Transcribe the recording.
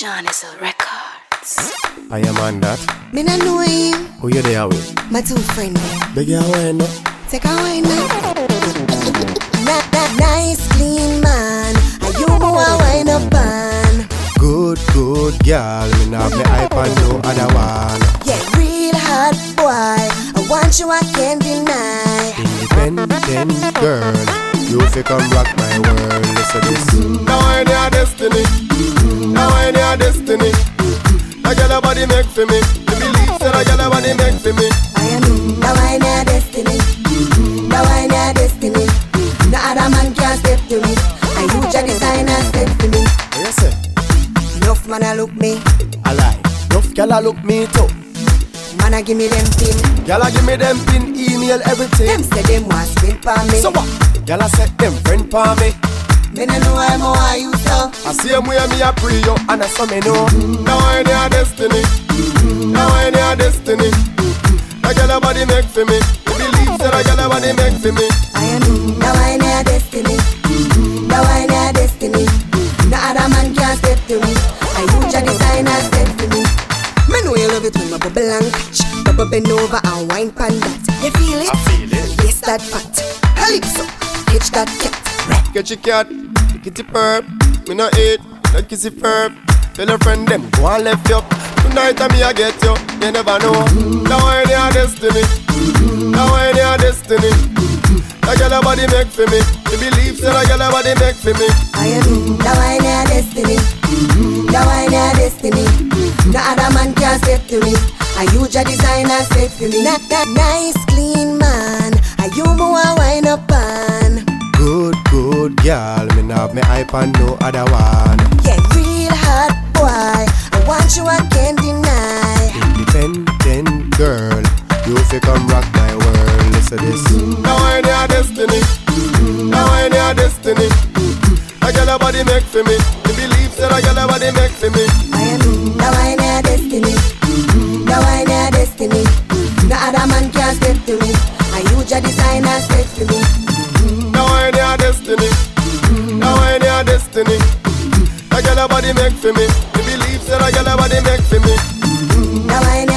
Sean is a records. I am on that. Me not know him. Who you there with? My two friends. Beg you wine up. Take a wine now. Nice clean man. Are you more wine up man? Good girl. Me not have me hype on no other one. Yeah, real hot boy. I want you, I can't deny. Independent girl. You fi come rock my world. Listen this. Now I know your destiny. Now I know your destiny. I get a body make for me. You believe that I get a body make for me. I know. Now I know your destiny. Now I know your destiny. No other man can step to me. I use your designer step to me. What you say? Enough man a look me. I lie. Enough gyal a look me too. Man a give me them pin. Gyal a give me them pin, email, everything. Them say them want spin for me. So what? Gyal a set them friend for me. Me no know I'm how you so. I see him where me a pray you, and I saw me know. Now I know your destiny. Now I know your destiny. I get a body make for me. You believe that I get a body make for me. I know. Now I know your destiny. Now I know your destiny. No other man can step to me. I use your designer step to me. Me know you love it when my bubble and catch. Bubble bend over and wine pan that. You feel it? I feel it. Yes, that fat. Calypso, catch that cat. Get your cat, get your perp. Me no eat, no kiss it perp. Tell a friend them, go and left you. Tonight I me I get you, you never know. Now I know your destiny. Now I know your destiny. I get a body make for me. You believe that I get a body make for me. I know. Now I know your destiny. Now I know your destiny. No other man can step to me. I use your designer step to me. Nice clean man. Are you more wine up on? Good girl. Me not have me hype on no other one. Yeah, real hot boy. I want you, I can't deny. Independent girl. You fi come rock my world. Listen this. Now I know your destiny. Now I know your destiny. I get a body make for me. You believe that I get a body make for me. I know. Now I know your destiny. Now I know your destiny. No other man can step to me. I use your designer step to me. Now I know your destiny. Now I know your destiny. I get a body make for me. You believe that I get a body make for me. Now I know